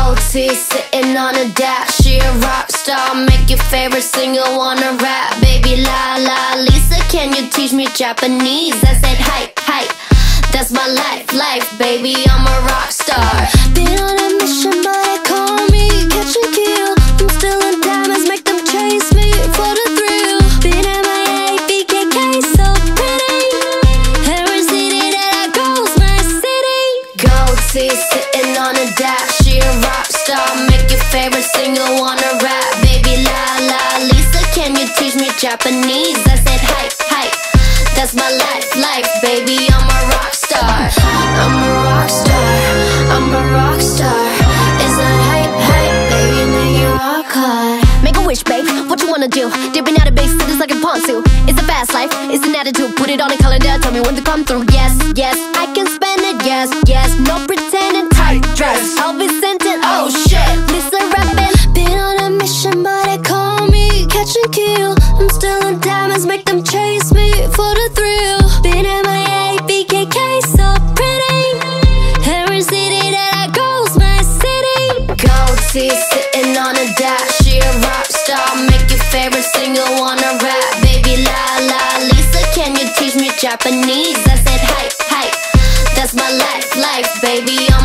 Goatee sitting on a dash. She a rock star, make your favorite singer wanna rap. Baby la la Lisa, can you teach me Japanese? I said hi, hi, that's my life, baby, I'm a rock star. Been on a mission but they call me catch and kill. I'm still in diamonds, make them chase me for the thrill. Been MIA, BKK, so pretty. Every city that I go's my city. Goatee sitting on a dash. She a rock star, make your favorite singer wanna rap. Baby la la Lisa, can you teach me Japanese? I said hi, hi, that's my life, baby, I'm a rock star. I'm a rock star, I'm a rock star. It's not hype, baby, make it rock hard. Make a wish, babe, what you wanna do? Dipping out of big cities like in Ponzu. It's a fast life, it's an attitude. Put it on a calendar, tell me when to come through. Yes, yes, I can spend it, yes, yes. No pretending, tight dress, I'll be sent in, oh shit. Listen rapping. Been on a mission but they call me catch and kill. I'm still in diamonds, make them chase me for the thrill. Been MIA, BKK, so pretty. Every city that I go's my city. Goatee sitting on a dash. She a rock star, make your favorite singer wanna rap. Baby la la Lisa, can you teach me Japanese? I said hi, hi, that's my life, baby,